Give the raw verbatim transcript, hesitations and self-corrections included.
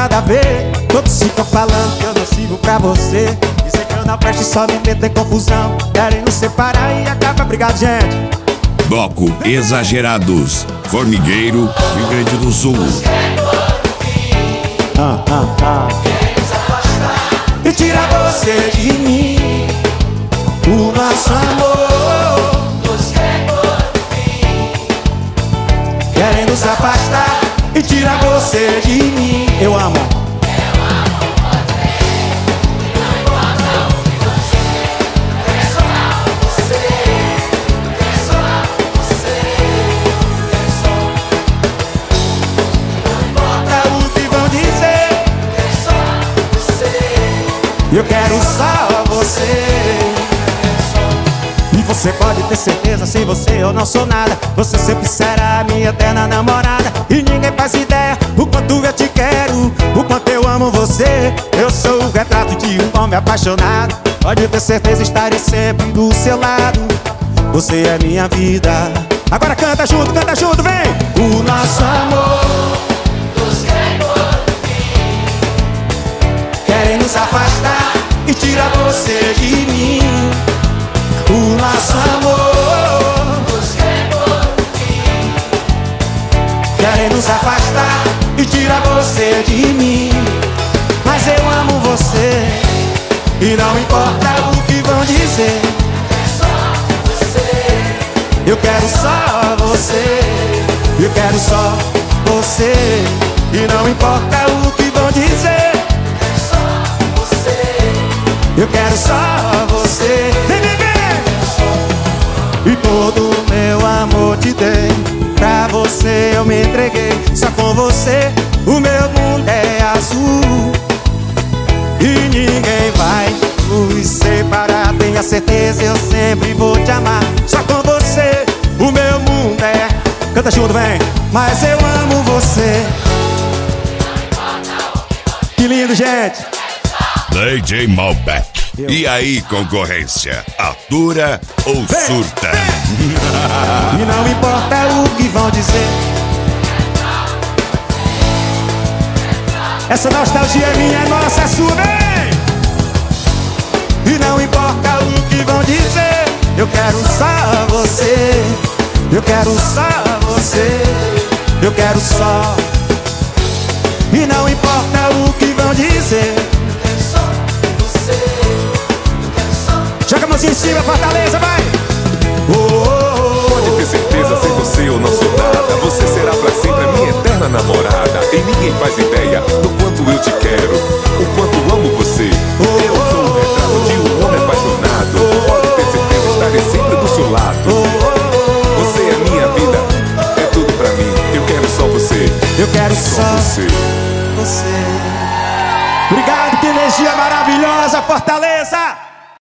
nada a ver. Todos ficam falando que eu não sirvo pra você. Dizem que eu não presto e só me meto em confusão. Querem nos separar e acaba brigado, gente. Bloco Exagerados, Formigueiro, Rio Grande do Sul. Ah, ah, ah. E tira você de mim, o nosso amor. Querem nos afastar e tira você de mim. Eu amo. Eu quero só você. E você pode ter certeza, sem você eu não sou nada. Você sempre será a minha eterna namorada. E ninguém faz ideia o quanto eu te quero, o quanto eu amo você. Eu sou o retrato de um homem apaixonado. Pode ter certeza, estarei sempre do seu lado. Você é minha vida. Agora canta junto, canta junto, vem! O nosso amor querem nos afastar e tira você de mim. O nosso amor querem nos afastar e tira você de mim. Mas eu amo você e não importa o que vão dizer. Eu quero só você. Eu quero só você e não importa o que vão dizer. Eu quero só você. Vem, vem, vem. E todo o meu amor te dei. Pra você eu me entreguei. Só com você o meu mundo é azul. E ninguém vai nos separar. Tenha certeza, eu sempre vou te amar. Só com você o meu mundo é. Canta junto, vem. Mas eu amo você. Que lindo, gente. D J Malbec. Eu. E aí, concorrência? Atura ou vem, surta? Vem. E não importa o que vão dizer. Essa nostalgia é minha, é nossa, é sua, vem! E não importa o que vão dizer. Eu quero só você. Eu quero só você. Eu quero só. E não importa o que vão dizer. Joga a mãozinha em cima, Fortaleza, vai! Oh, oh, oh, pode ter certeza, sem você eu não sou nada. Você será pra sempre a minha eterna namorada. E ninguém faz ideia do quanto eu te quero, o quanto amo você. Eu sou o retrato de um homem apaixonado. Pode ter certeza, estarei sempre do seu lado. Você é minha vida, é tudo pra mim. Eu quero só você. Eu quero só, só você. você. Obrigado, que energia maravilhosa, Fortaleza!